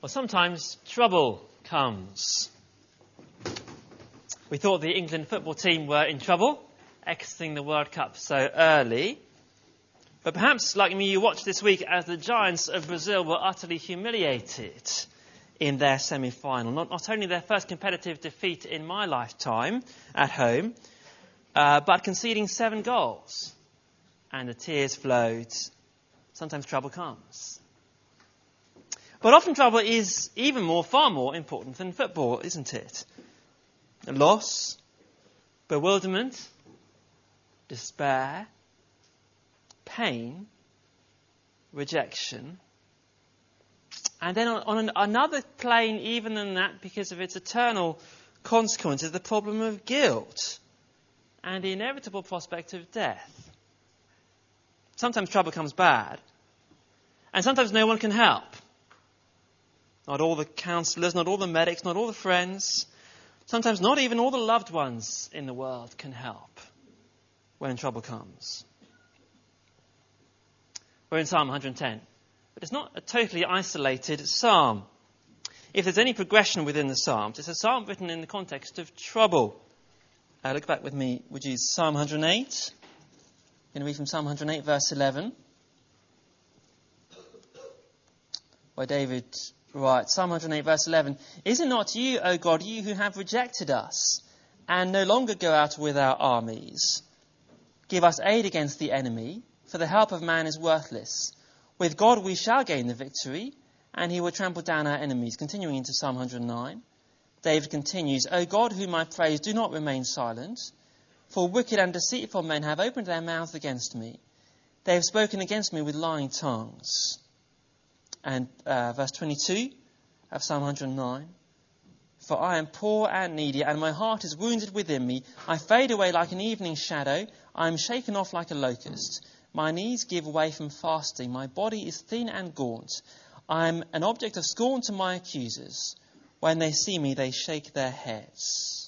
Well, sometimes trouble comes. We thought the England football team were in trouble, exiting the World Cup so early. But perhaps, like me, you watched this week as the giants of Brazil were utterly humiliated in their semi-final. Not only their first competitive defeat in my lifetime at home, but conceding 7 goals. And the tears flowed. Sometimes trouble comes. But often trouble is far more important than football, isn't it? Loss, bewilderment, despair, pain, rejection. And then on another plane even than that, because of its eternal consequences, the problem of guilt and the inevitable prospect of death. Sometimes trouble comes bad, and sometimes no one can help. Not all the counsellors, not all the medics, not all the friends. Sometimes not even all the loved ones in the world can help when trouble comes. We're in Psalm 110, but it's not a totally isolated psalm. If there's any progression within the Psalms, it's a psalm written in the context of trouble. Look back with me, would you, Psalm 108. I'm going to read from Psalm 108, verse 11. Where David writes, Psalm 108, verse 11, "Is it not you, O God, you who have rejected us, and no longer go out with our armies? Give us aid against the enemy, for the help of man is worthless. With God we shall gain the victory, and he will trample down our enemies." Continuing into Psalm 109, David continues, "O God, whom I praise, do not remain silent. For wicked and deceitful men have opened their mouths against me. They have spoken against me with lying tongues." And verse 22 of Psalm 109, "For I am poor and needy, and my heart is wounded within me. I fade away like an evening shadow. I am shaken off like a locust. My knees give way from fasting. My body is thin and gaunt. I am an object of scorn to my accusers. When they see me, they shake their heads."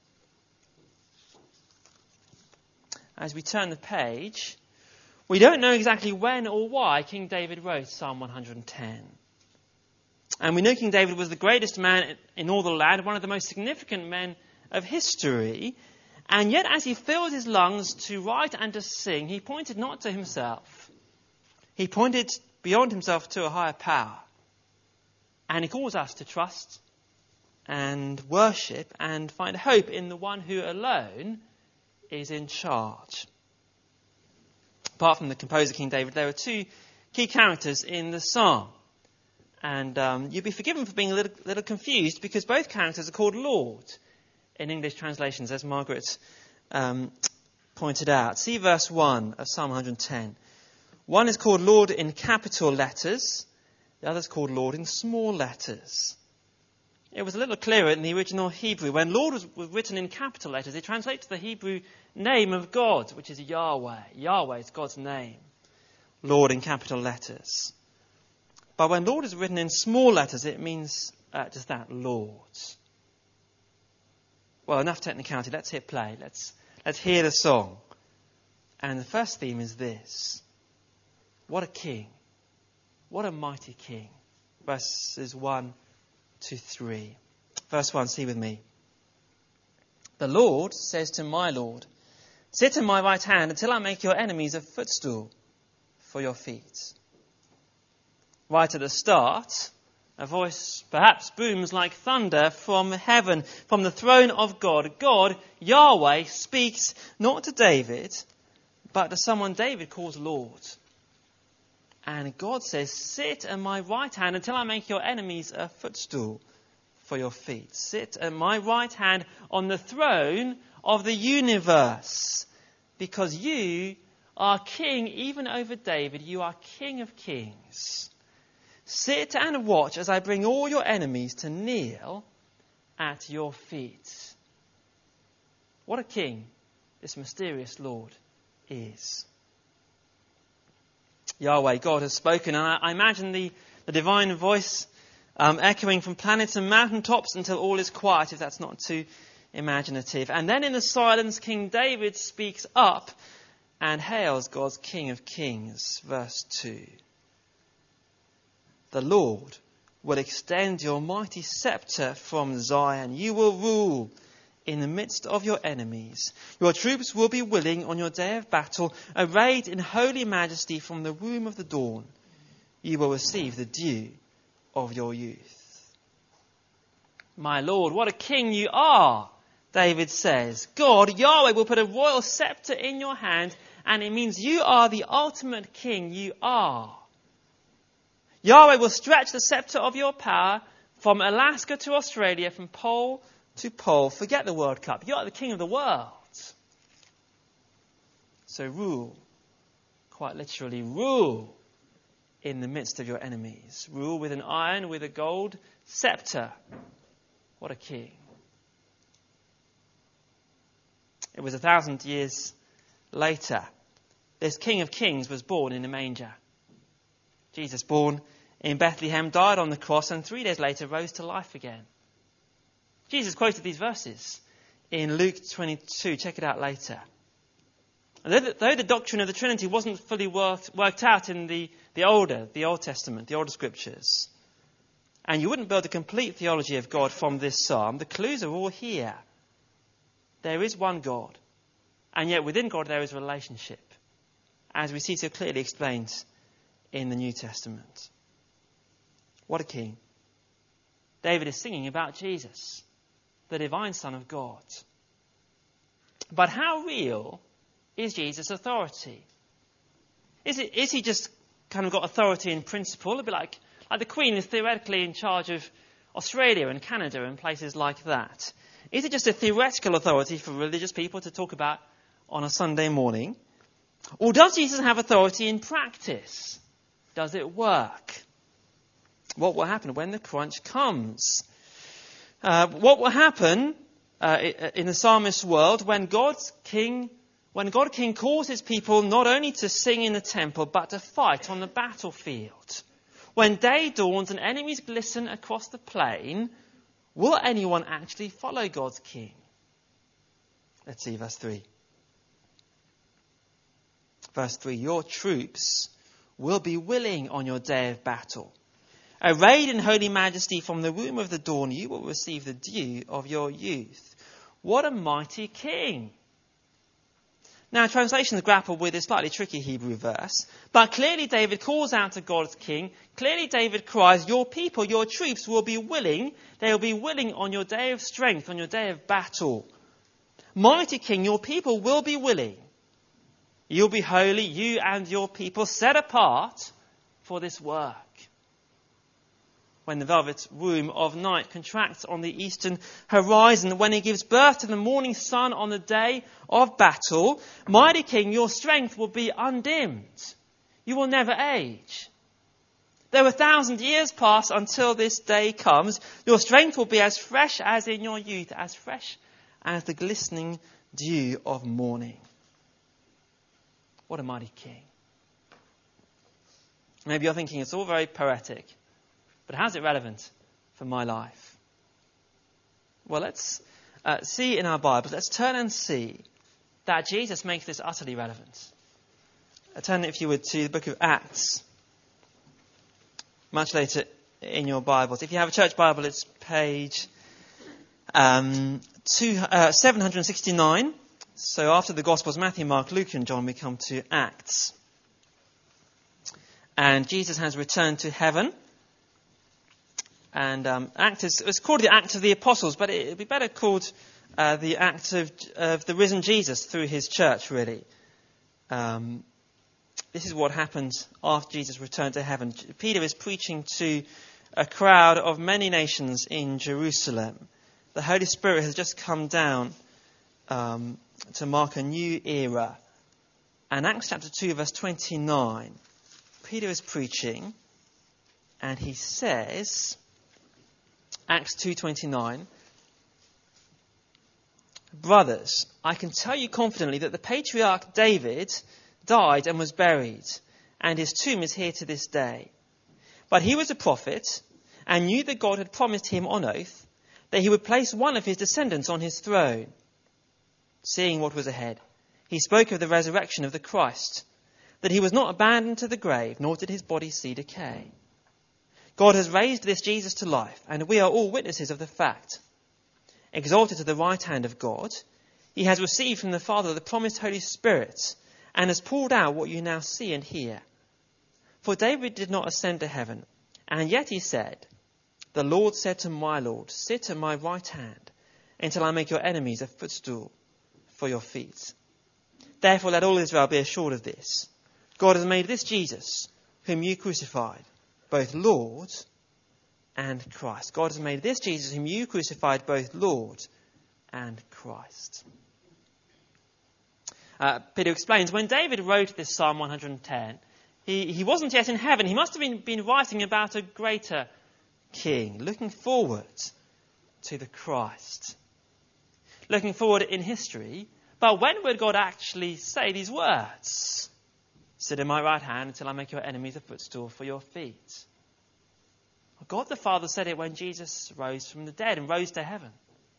As we turn the page, we don't know exactly when or why King David wrote Psalm 110. And we know King David was the greatest man in all the land, one of the most significant men of history. And yet, as he filled his lungs to write and to sing, he pointed not to himself. He pointed beyond himself to a higher power. And he calls us to trust and worship and find hope in the one who alone is in charge. Apart from the composer, King David, there are 2 key characters in the psalm. And you'll be forgiven for being a little confused, because both characters are called Lord in English translations, as Margaret pointed out. See verse 1 of Psalm 110. One is called Lord in capital letters. The other is called Lord in small letters. It was a little clearer in the original Hebrew. When Lord was written in capital letters, it translates the Hebrew name of God, which is Yahweh. Yahweh is God's name. Lord in capital letters. But when Lord is written in small letters, it means just that, Lord. Well, enough technicality. Let's hit play. Let's hear the song. And the first theme is this. What a king. What a mighty king. Verses 1 to 3. Verse 1, see with me. "The Lord says to my Lord, 'Sit at my right hand until I make your enemies a footstool for your feet.'" Right at the start, a voice perhaps booms like thunder from heaven, from the throne of God. God, Yahweh, speaks not to David, but to someone David calls Lord. And God says, "Sit at my right hand until I make your enemies a footstool for your feet." Sit at my right hand on the throne of the universe, because you are king even over David. You are King of Kings. Sit and watch as I bring all your enemies to kneel at your feet. What a king this mysterious Lord is. Yahweh, God, has spoken, and I imagine the divine voice echoing from planets and mountaintops until all is quiet, if that's not too imaginative. And then in the silence, King David speaks up and hails God's King of Kings. Verse 2. "The Lord will extend your mighty scepter from Zion. You will rule in the midst of your enemies. Your troops will be willing on your day of battle, arrayed in holy majesty from the womb of the dawn. You will receive the dew of your youth. My Lord, what a king you are, David says. God, Yahweh, will put a royal scepter in your hand, and it means you are the ultimate king. You are. Yahweh will stretch the scepter of your power from Alaska to Australia, from pole to pole. Forget the World Cup. You are the king of the world. So rule, quite literally, rule in the midst of your enemies. Rule with an iron, with a gold scepter. What a king. It was 1,000 years later. This King of Kings was born in a manger. Jesus, born in Bethlehem, died on the cross, and 3 days later rose to life again. Jesus quoted these verses in Luke 22. Check it out later. And though the doctrine of the Trinity wasn't fully worked out in the Old Testament, the older scriptures, and you wouldn't build a complete theology of God from this psalm, the clues are all here. There is one God, and yet within God there is relationship, as we see so clearly explained in the New Testament. What a king. David is singing about Jesus, the divine Son of God. But how real is Jesus' authority? Is he just kind of got authority in principle? It'd be like the Queen is theoretically in charge of Australia and Canada and places like that. Is it just a theoretical authority for religious people to talk about on a Sunday morning? Or does Jesus have authority in practice? Does it work? What will happen when the crunch comes? What will happen in the psalmist's world when God King calls his people not only to sing in the temple but to fight on the battlefield? When day dawns and enemies glisten across the plain, will anyone actually follow God's King? Let's see verse 3. Verse 3, your troops will be willing on your day of battle. Arrayed in holy majesty from the womb of the dawn, you will receive the dew of your youth. What a mighty king. Now, translations grapple with this slightly tricky Hebrew verse, but clearly David calls out to God's king. Clearly David cries, your people, your troops will be willing. They will be willing on your day of strength, on your day of battle. Mighty king, your people will be willing. You'll be holy, you and your people, set apart for this work. When the velvet womb of night contracts on the eastern horizon, when it gives birth to the morning sun on the day of battle, mighty king, your strength will be undimmed. You will never age. Though 1,000 years pass until this day comes, your strength will be as fresh as in your youth, as fresh as the glistening dew of morning. What a mighty king. Maybe you're thinking it's all very poetic, but how's it relevant for my life? Well, let's see in our Bibles. Let's turn and see that Jesus makes this utterly relevant. Turn, if you would, to the book of Acts. Much later in your Bibles. If you have a church Bible, it's page 769. So after the Gospels, Matthew, Mark, Luke and John, we come to Acts. And Jesus has returned to heaven. And it's called the Act of the Apostles, but it would be better called the Act of the Risen Jesus through his church, really. This is what happens after Jesus returned to heaven. Peter is preaching to a crowd of many nations in Jerusalem. The Holy Spirit has just come down to mark a new era. And Acts chapter 2, verse 29, Peter is preaching, and he says, Acts 2:29, brothers, I can tell you confidently that the patriarch David died and was buried, and his tomb is here to this day. But he was a prophet and knew that God had promised him on oath that he would place one of his descendants on his throne. Seeing what was ahead, he spoke of the resurrection of the Christ, that he was not abandoned to the grave, nor did his body see decay. God has raised this Jesus to life, and we are all witnesses of the fact. Exalted to the right hand of God, he has received from the Father the promised Holy Spirit, and has poured out what you now see and hear. For David did not ascend to heaven, and yet he said, the Lord said to my Lord, sit at my right hand, until I make your enemies a footstool for your feet. Therefore let all Israel be assured of this. God has made this Jesus, whom you crucified, both Lord and Christ. God has made this Jesus, whom you crucified, both Lord and Christ. Peter explains, when David wrote this Psalm 110, he wasn't yet in heaven. He must have been writing about a greater king, looking forward to the Christ. Looking forward in history, but when would God actually say these words? Sit in my right hand until I make your enemies a footstool for your feet. God the Father said it when Jesus rose from the dead and rose to heaven.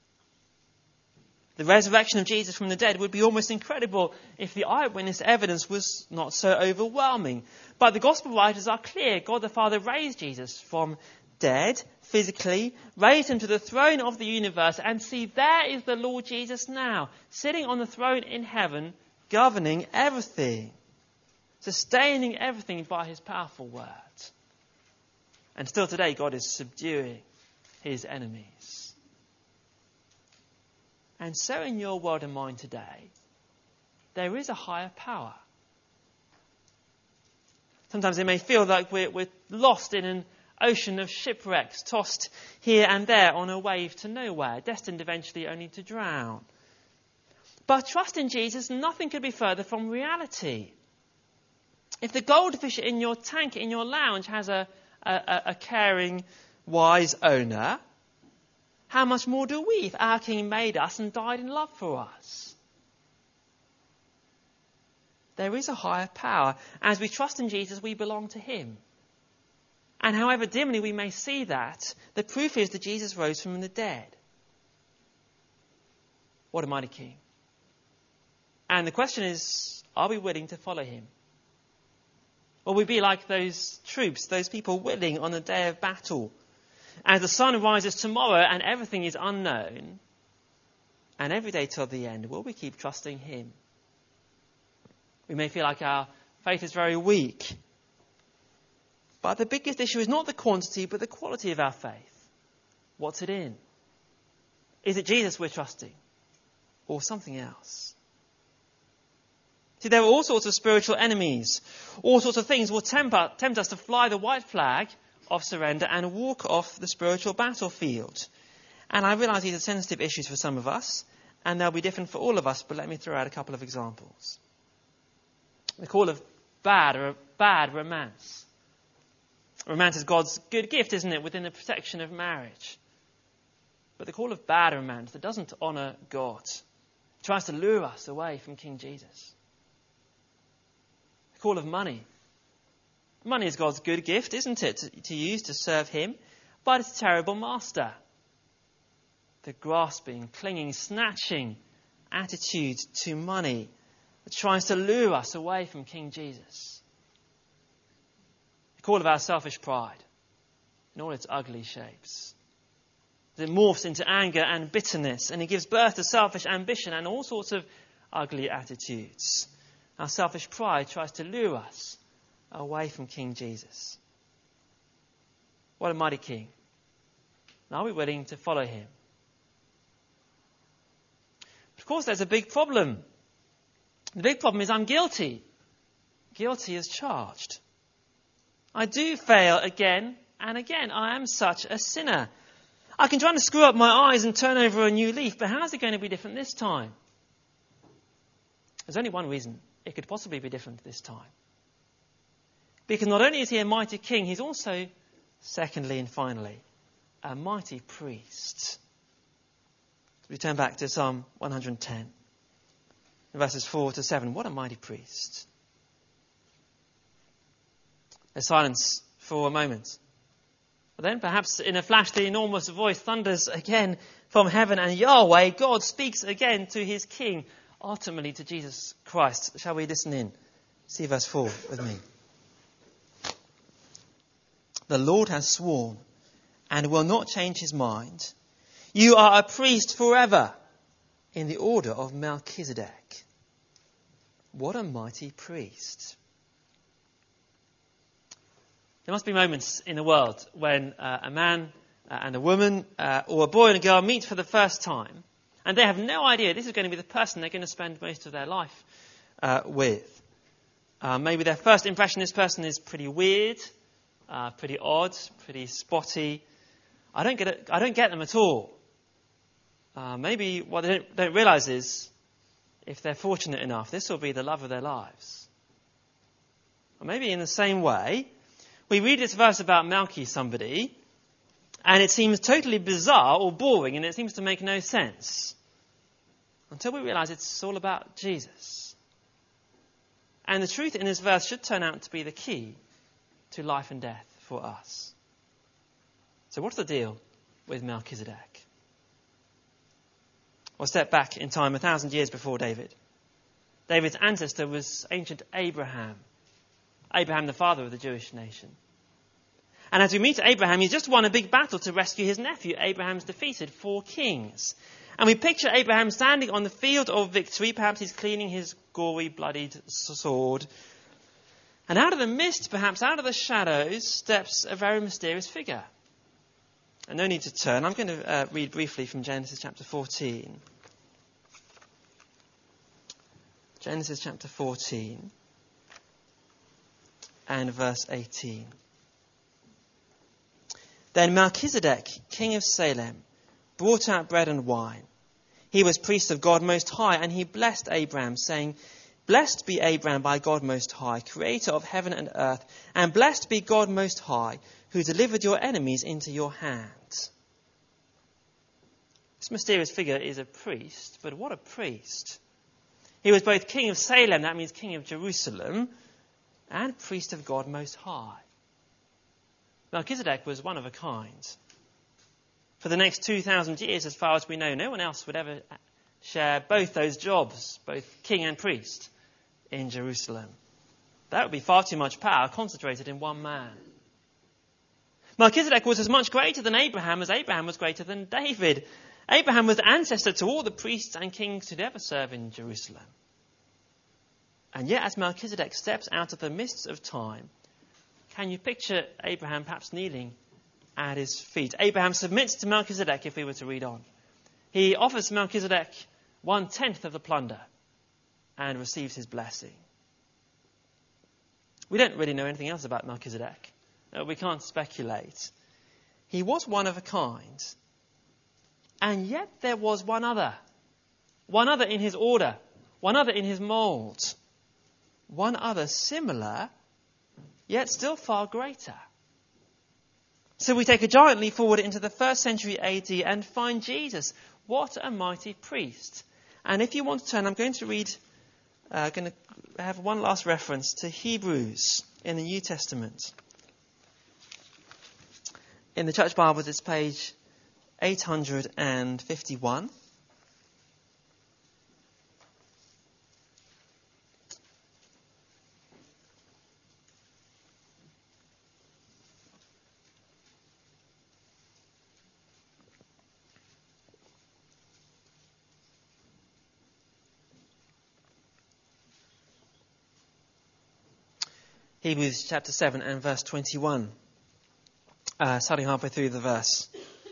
The resurrection of Jesus from the dead would be almost incredible if the eyewitness evidence was not so overwhelming. But the gospel writers are clear. God the Father raised Jesus from dead, physically, raised him to the throne of the universe, and see, there is the Lord Jesus now, sitting on the throne in heaven, governing everything, sustaining everything by his powerful word. And still today, God is subduing his enemies. And so in your world and mine today, there is a higher power. Sometimes it may feel like we're lost in an ocean of shipwrecks, tossed here and there on a wave to nowhere, destined eventually only to drown. But trust in Jesus, nothing could be further from reality. If the goldfish in your tank, in your lounge, has a caring, wise owner, how much more do we, if our King made us and died in love for us? There is a higher power. As we trust in Jesus, we belong to him. And however dimly we may see that, the proof is that Jesus rose from the dead. What a mighty King. And the question is, are we willing to follow him? Will we be like those troops, those people willing on the day of battle? As the sun rises tomorrow and everything is unknown, and every day till the end, will we keep trusting him? We may feel like our faith is very weak. But the biggest issue is not the quantity, but the quality of our faith. What's it in? Is it Jesus we're trusting? Or something else? See, there are all sorts of spiritual enemies. All sorts of things will tempt us to fly the white flag of surrender and walk off the spiritual battlefield. And I realise these are sensitive issues for some of us, and they'll be different for all of us, but let me throw out a couple of examples. The call of bad romance. Romance is God's good gift, isn't it, within the protection of marriage. But the call of bad romance that doesn't honour God tries to lure us away from King Jesus. The call of money. Money is God's good gift, isn't it, to use to serve him, but it's a terrible master. The grasping, clinging, snatching attitude to money that tries to lure us away from King Jesus. The call of our selfish pride in all its ugly shapes. It morphs into anger and bitterness, and it gives birth to selfish ambition and all sorts of ugly attitudes. Our selfish pride tries to lure us away from King Jesus. What a mighty King. And are we willing to follow him? But of course, there's a big problem. The big problem is I'm guilty. Guilty as charged. I do fail again and again. I am such a sinner. I can try to screw up my eyes and turn over a new leaf, but how is it going to be different this time? There's only one reason it could possibly be different this time. Because not only is he a mighty king, he's also, secondly and finally, a mighty priest. We turn back to Psalm 110, verses 4 to 7. What a mighty priest. There's silence for a moment. But then perhaps in a flash the enormous voice thunders again from heaven, and Yahweh, God, speaks again to his king, ultimately to Jesus Christ. Shall we listen in? See verse 4 with me. The Lord has sworn and will not change his mind. You are a priest forever in the order of Melchizedek. What a mighty priest. There must be moments in the world when a man and a woman or a boy and a girl meet for the first time, and they have no idea this is going to be the person they're going to spend most of their life with. Maybe their first impression, this person is pretty weird, pretty odd, pretty spotty. I don't get them at all. Maybe what they don't realise is, if they're fortunate enough, this will be the love of their lives. Or maybe in the same way, we read this verse about Malchi somebody, and it seems totally bizarre or boring, and it seems to make no sense until we realise it's all about Jesus. And the truth in this verse should turn out to be the key to life and death for us. So what's the deal with Melchizedek? Well, step back in time 1,000 years before David. David's ancestor was ancient Abraham. Abraham, the father of the Jewish nation. And as we meet Abraham, he's just won a big battle to rescue his nephew. Abraham's defeated 4 kings. And we picture Abraham standing on the field of victory. Perhaps he's cleaning his gory, bloodied sword. And out of the mist, perhaps out of the shadows, steps a very mysterious figure. And no need to turn. I'm going to read briefly from Genesis chapter 14. Genesis chapter 14 and verse 18. Then Melchizedek, king of Salem, brought out bread and wine. He was priest of God Most High, and he blessed Abraham, saying, Blessed be Abraham by God Most High, creator of heaven and earth, and blessed be God Most High, who delivered your enemies into your hands. This mysterious figure is a priest, but what a priest. He was both king of Salem, that means king of Jerusalem, and priest of God Most High. Melchizedek was one of a kind. For the next 2,000 years, as far as we know, no one else would ever share both those jobs, both king and priest, in Jerusalem. That would be far too much power concentrated in one man. Melchizedek was as much greater than Abraham as Abraham was greater than David. Abraham was the ancestor to all the priests and kings who'd ever serve in Jerusalem. And yet, as Melchizedek steps out of the mists of time, can you picture Abraham perhaps kneeling at his feet? Abraham submits to Melchizedek, if we were to read on. He offers Melchizedek 1/10 of the plunder and receives his blessing. We don't really know anything else about Melchizedek. We can't speculate. He was one of a kind. And yet there was one other in his order, one other in his mould, one other similar, yet still far greater. So we take a giant leap forward into the 1st century AD and find Jesus. What a mighty priest. And if you want to turn, I'm going to read, going to have one last reference to Hebrews in the New Testament. In the Church Bibles, it's page 851. Hebrews chapter 7 and verse 21. Starting halfway through the verse.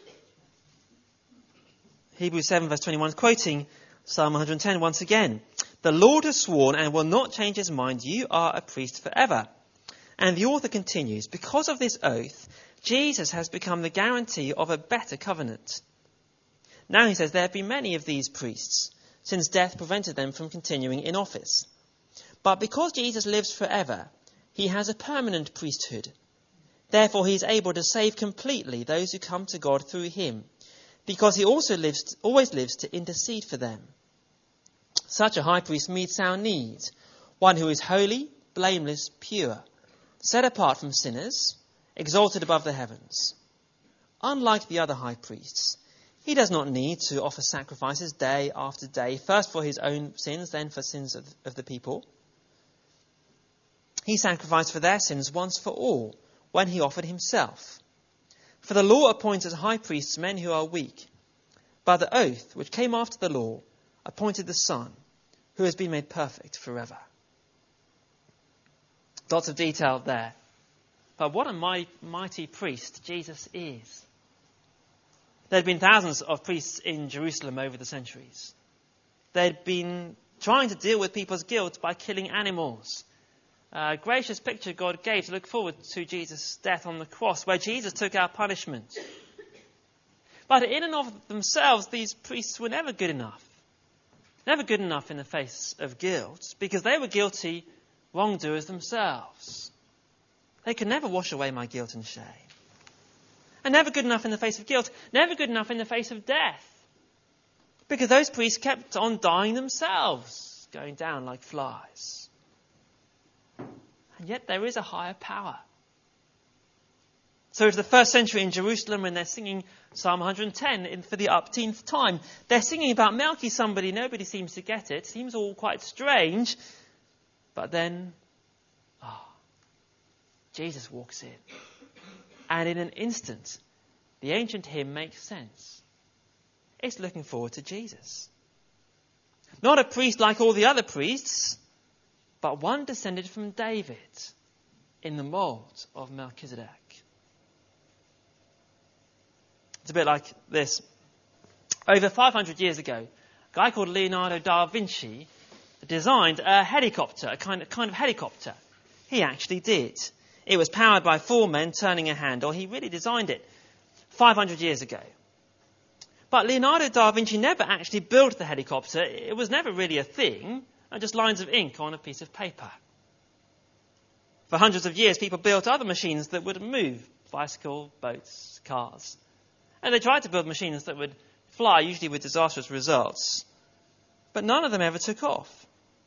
Hebrews 7 verse 21, quoting Psalm 110 once again. The Lord has sworn and will not change his mind. You are a priest forever. And the author continues, because of this oath, Jesus has become the guarantee of a better covenant. Now he says there have been many of these priests, since death prevented them from continuing in office. But because Jesus lives forever, he has a permanent priesthood. Therefore he is able to save completely those who come to God through him, because he also always lives to intercede for them. Such a high priest meets our needs, one who is holy, blameless, pure, set apart from sinners, exalted above the heavens. Unlike the other high priests, he does not need to offer sacrifices day after day, first for his own sins, then for sins of the people. He sacrificed for their sins once for all, when he offered himself. For the law appoints as high priests men who are weak, but the oath, which came after the law, appointed the Son, who has been made perfect forever. Lots of detail there. But what a mighty priest Jesus is. There had been thousands of priests in Jerusalem over the centuries. They'd been trying to deal with people's guilt by killing animals. A gracious picture God gave to look forward to Jesus' death on the cross, where Jesus took our punishment. But in and of themselves, these priests were never good enough. Never good enough in the face of guilt, because they were guilty wrongdoers themselves. They could never wash away my guilt and shame. And never good enough in the face of guilt, never good enough in the face of death. Because those priests kept on dying themselves, going down like flies. And yet there is a higher power. So it's the first century in Jerusalem when they're singing Psalm 110 for the upteenth time. They're singing about Melchi, somebody, nobody seems to get it. Seems all quite strange. But then, Jesus walks in. And in an instant, the ancient hymn makes sense. It's looking forward to Jesus. Not a priest like all the other priests, but one descended from David in the mold of Melchizedek. It's a bit like this. Over 500 years ago, a guy called Leonardo da Vinci designed a helicopter, a kind of helicopter. He actually did. It was powered by 4 men turning a handle. He really designed it 500 years ago. But Leonardo da Vinci never actually built the helicopter. It was never really a thing, just lines of ink on a piece of paper. For hundreds of years, people built other machines that would move, bicycle, boats, cars. And they tried to build machines that would fly, usually with disastrous results. But none of them ever took off.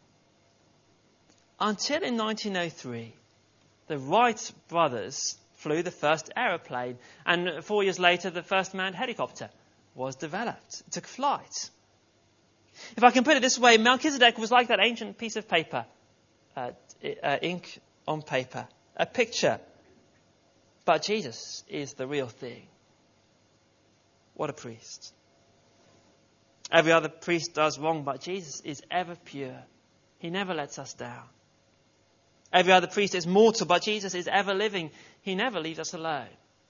Until in 1903, the Wright brothers flew the first aeroplane, and 4 years later, the first manned helicopter was developed. It took flight. If I can put it this way, Melchizedek was like that ancient piece of paper, ink on paper, a picture. But Jesus is the real thing. What a priest. Every other priest does wrong, but Jesus is ever pure. He never lets us down. Every other priest is mortal, but Jesus is ever living. He never leaves us alone.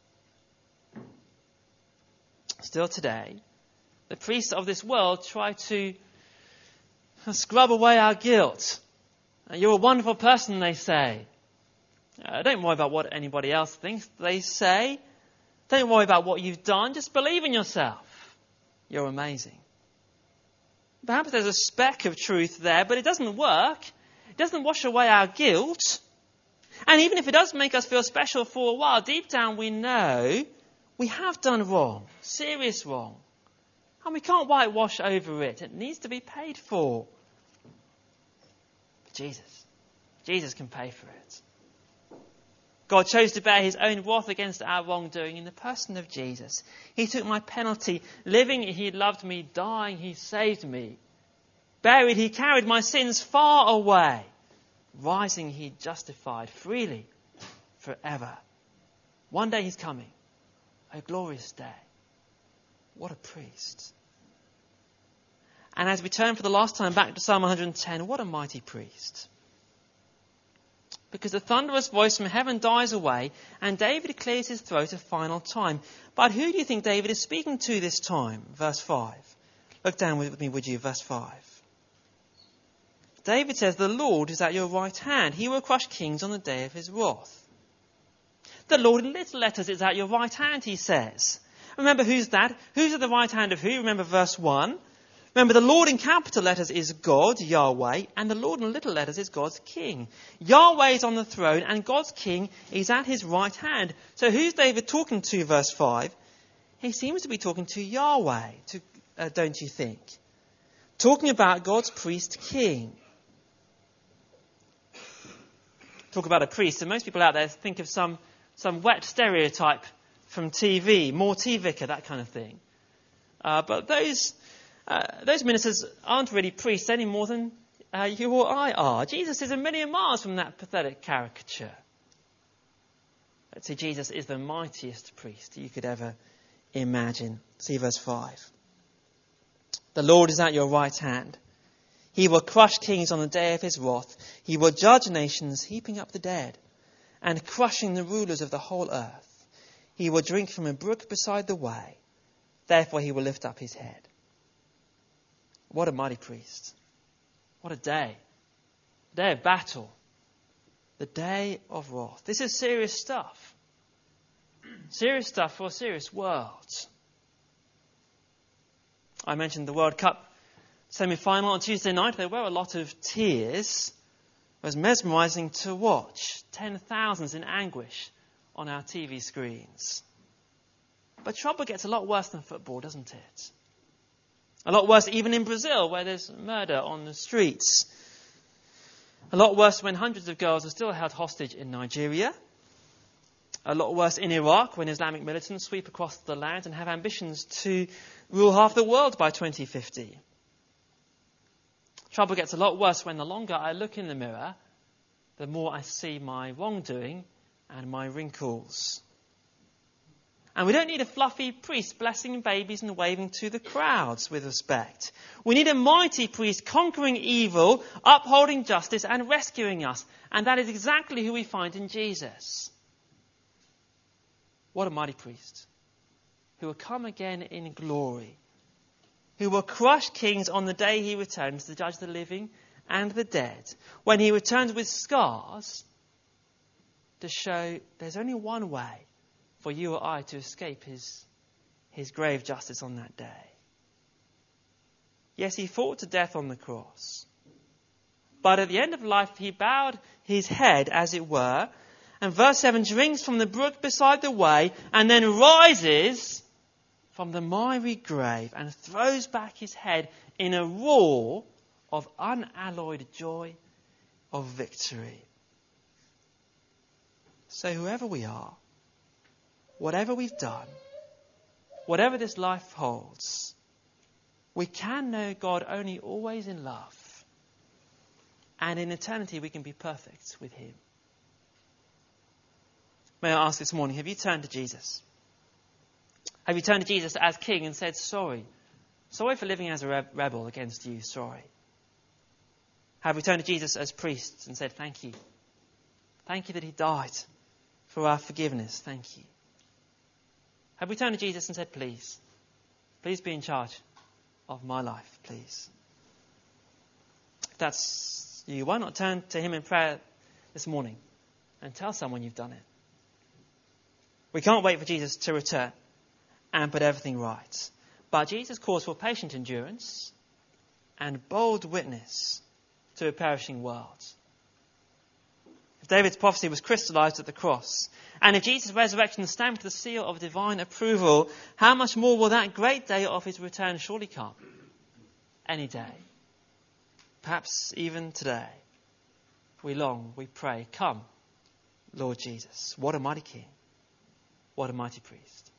Still today, the priests of this world try to scrub away our guilt. You're a wonderful person, they say. Don't worry about what anybody else thinks, they say. Don't worry about what you've done. Just believe in yourself. You're amazing. Perhaps there's a speck of truth there, but it doesn't work. It doesn't wash away our guilt. And even if it does make us feel special for a while, deep down we know we have done wrong, serious wrong. And we can't whitewash over it. It needs to be paid for. But Jesus can pay for it. God chose to bear his own wrath against our wrongdoing in the person of Jesus. He took my penalty. Living, he loved me. Dying, he saved me. Buried, he carried my sins far away. Rising, he justified freely, forever. One day he's coming. A glorious day. What a priest. And as we turn for the last time back to Psalm 110, what a mighty priest. Because the thunderous voice from heaven dies away and David clears his throat a final time. But who do you think David is speaking to this time? Verse 5. Look down with me, would you? Verse 5. David says, the Lord is at your right hand. He will crush kings on the day of his wrath. The Lord in little letters is at your right hand, he says. Remember who's that? Who's at the right hand of who? Remember verse 1. Remember, the Lord in capital letters is God, Yahweh, and the Lord in little letters is God's king. Yahweh is on the throne, and God's king is at his right hand. So who's David talking to, verse 5? He seems to be talking to Yahweh, don't you think? Talking about God's priest king. Talk about a priest, and most people out there think of some wet stereotype from TV, Morty Vicar, that kind of thing. But those ministers aren't really priests any more than you or I are. Jesus is a million miles from that pathetic caricature. See, Jesus is the mightiest priest you could ever imagine. See verse 5. The Lord is at your right hand. He will crush kings on the day of his wrath. He will judge nations, heaping up the dead and crushing the rulers of the whole earth. He will drink from a brook beside the way. Therefore he will lift up his head. What a mighty priest. What a day. The day of battle. The day of wrath. This is serious stuff. Serious stuff for a serious world. I mentioned the World Cup semi-final on Tuesday night. There were a lot of tears. It was mesmerising to watch. 10,000s in anguish on our TV screens. But trouble gets a lot worse than football, doesn't it? A lot worse even in Brazil, where there's murder on the streets. A lot worse when hundreds of girls are still held hostage in Nigeria. A lot worse in Iraq, when Islamic militants sweep across the land and have ambitions to rule half the world by 2050. Trouble gets a lot worse when the longer I look in the mirror, the more I see my wrongdoing and my wrinkles. And we don't need a fluffy priest blessing babies and waving to the crowds with respect. We need a mighty priest conquering evil, upholding justice and rescuing us. And that is exactly who we find in Jesus. What a mighty priest, who will come again in glory, who will crush kings on the day he returns to judge the living and the dead, when he returns with scars to show there's only one way for you or I to escape his grave justice on that day. Yes, he fought to death on the cross. But at the end of life, he bowed his head, as it were, and verse 7 drinks from the brook beside the way, and then rises from the miry grave and throws back his head in a roar of unalloyed joy of victory. So whoever we are, whatever we've done, whatever this life holds, we can know God only always in love. And in eternity we can be perfect with him. May I ask this morning, have you turned to Jesus? Have you turned to Jesus as King and said, sorry? Sorry for living as a rebel against you, sorry. Have we turned to Jesus as priests and said, thank you. Thank you that he died for our forgiveness, thank you. Have we turned to Jesus and said, please be in charge of my life, please? If that's you, why not turn to him in prayer this morning and tell someone you've done it? We can't wait for Jesus to return and put everything right. But Jesus calls for patient endurance and bold witness to a perishing world. If David's prophecy was crystallized at the cross, and if Jesus' resurrection stamped the seal of divine approval, how much more will that great day of his return surely come? Any day. Perhaps even today. We long, we pray, come, Lord Jesus. What a mighty King. What a mighty priest.